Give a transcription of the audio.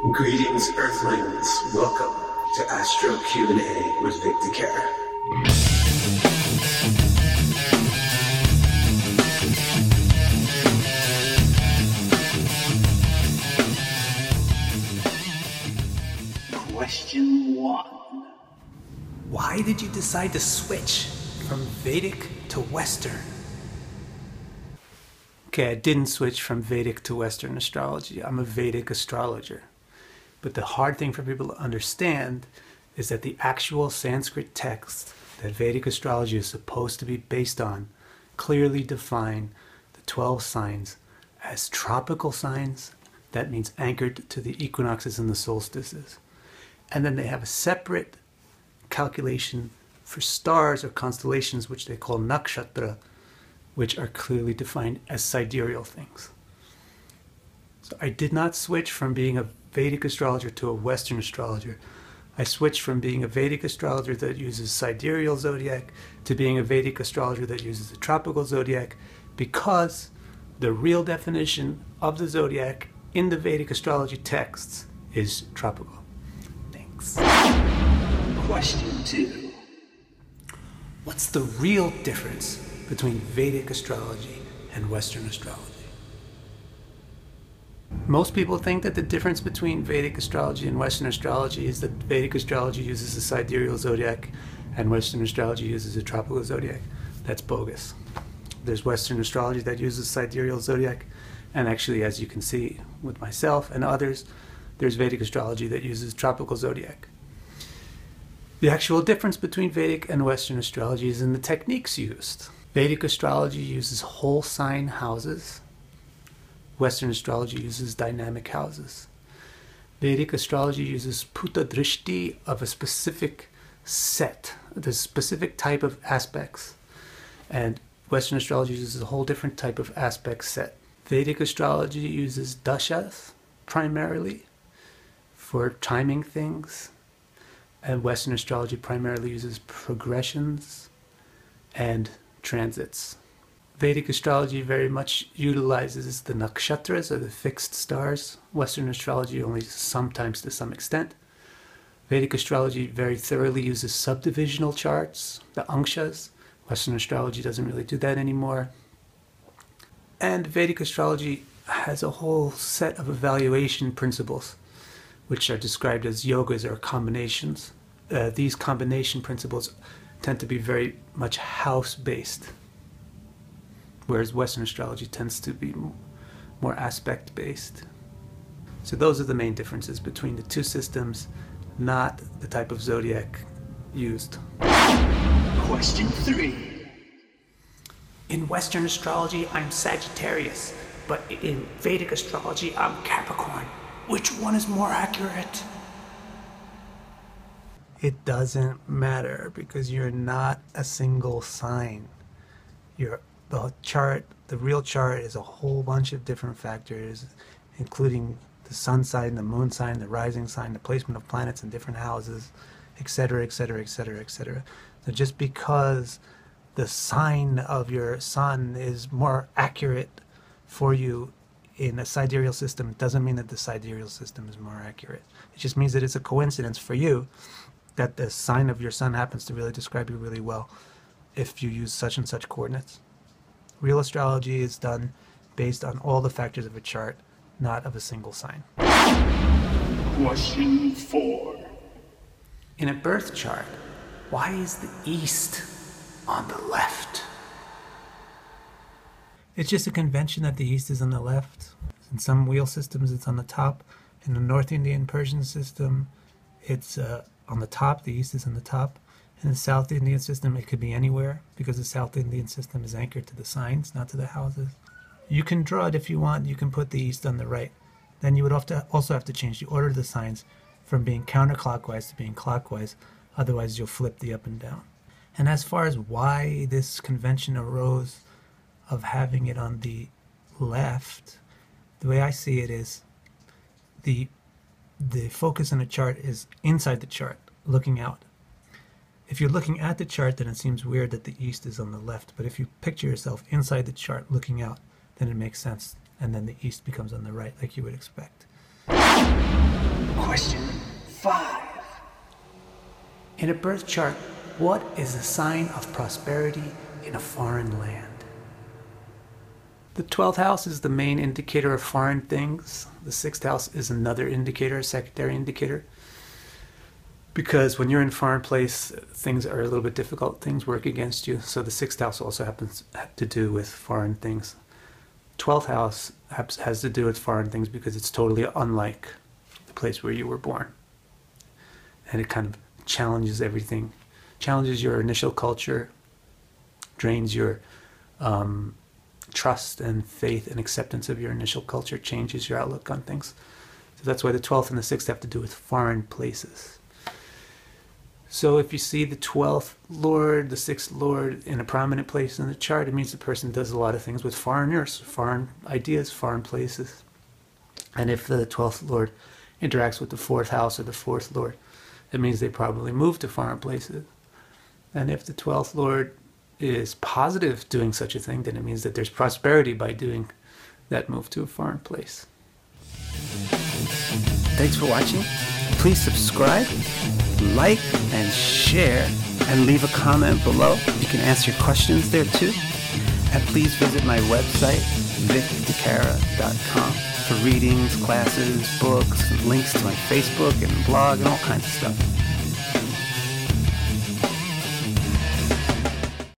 Greetings, Earthlings. Welcome to Astro Q&A with Victor Care. Question 1. Why did you decide to switch from Vedic to Western? Okay, I didn't switch from Vedic to Western astrology. I'm a Vedic astrologer. But the hard thing for people to understand is that the actual Sanskrit text that Vedic astrology is supposed to be based on clearly define the 12 signs as tropical signs. That means anchored to the equinoxes and the solstices. And then they have a separate calculation for stars or constellations, which they call nakshatra, which are clearly defined as sidereal things. So I did not switch from being a Vedic astrologer to a Western astrologer. I switched from being a Vedic astrologer that uses sidereal zodiac to being a Vedic astrologer that uses the tropical zodiac, because the real definition of the zodiac in the Vedic astrology texts is tropical. Thanks. Question 2. What's the real difference between Vedic astrology and Western astrology? Most people think that the difference between Vedic astrology and Western astrology is that Vedic astrology uses a sidereal zodiac and Western astrology uses a tropical zodiac. That's bogus. There's Western astrology that uses sidereal zodiac, and actually, as you can see with myself and others, there's Vedic astrology that uses tropical zodiac. The actual difference between Vedic and Western astrology is in the techniques used. Vedic astrology uses whole sign houses. Western astrology uses dynamic houses. Vedic astrology uses Bhuta Drishti of a specific set, the specific type of aspects. And Western astrology uses a whole different type of aspect set. Vedic astrology uses dashas primarily for timing things. And Western astrology primarily uses progressions and transits. Vedic astrology very much utilizes the nakshatras, or the fixed stars. Western astrology only sometimes to some extent. Vedic astrology very thoroughly uses subdivisional charts, the angshas. Western astrology doesn't really do that anymore. And Vedic astrology has a whole set of evaluation principles, which are described as yogas or combinations. These combination principles tend to be very much house-based, whereas Western astrology tends to be more aspect-based. So those are the main differences between the two systems, not the type of zodiac used. Question 3. In Western astrology, I'm Sagittarius, but in Vedic astrology, I'm Capricorn. Which one is more accurate? It doesn't matter, because you're not a single sign. The chart, the real chart, is a whole bunch of different factors, including the sun sign, the moon sign, the rising sign, the placement of planets in different houses, etc., etc., etc., etc. So just because the sign of your sun is more accurate for you in a sidereal system doesn't mean that the sidereal system is more accurate. It just means that it's a coincidence for you that the sign of your sun happens to really describe you really well if you use such and such coordinates. Real astrology is done based on all the factors of a chart, not of a single sign. Question 4. In a birth chart, why is the east on the left? It's just a convention that the east is on the left. In some wheel systems, it's on the top. In the North Indian Persian system, it's on the top. The east is on the top. In the South Indian system, it could be anywhere, because the South Indian system is anchored to the signs, not to the houses. You can draw it if you want. You can put the east on the right. Then you would also have to change the order of the signs from being counterclockwise to being clockwise. Otherwise, you'll flip the up and down. And as far as why this convention arose of having it on the left, the way I see it is the focus in a chart is inside the chart, looking out. If you're looking at the chart, then it seems weird that the east is on the left. But if you picture yourself inside the chart looking out, then it makes sense. And then the east becomes on the right, like you would expect. 5. In a birth chart, what is a sign of prosperity in a foreign land? The 12th house is the main indicator of foreign things. The 6th house is another indicator, a secondary indicator. Because when you're in a foreign place, things are a little bit difficult. Things work against you. So the 6th house also happens to do with foreign things. 12th house has to do with foreign things because it's totally unlike the place where you were born. And it kind of challenges everything. Challenges your initial culture. Drains your trust and faith and acceptance of your initial culture, changes your outlook on things. So that's why the 12th and the 6th have to do with foreign places. So if you see the 12th Lord, the 6th Lord in a prominent place in the chart, it means the person does a lot of things with foreigners, foreign ideas, foreign places. And if the 12th Lord interacts with the 4th house or the 4th Lord, it means they probably move to foreign places. And if the 12th Lord is positive doing such a thing, then it means that there's prosperity by doing that move to a foreign place. Thanks for watching. Please subscribe, like, and share, and leave a comment below. You can answer your questions there too. And please visit my website, vicdicara.com, for readings, classes, books, links to my Facebook and blog and all kinds of stuff.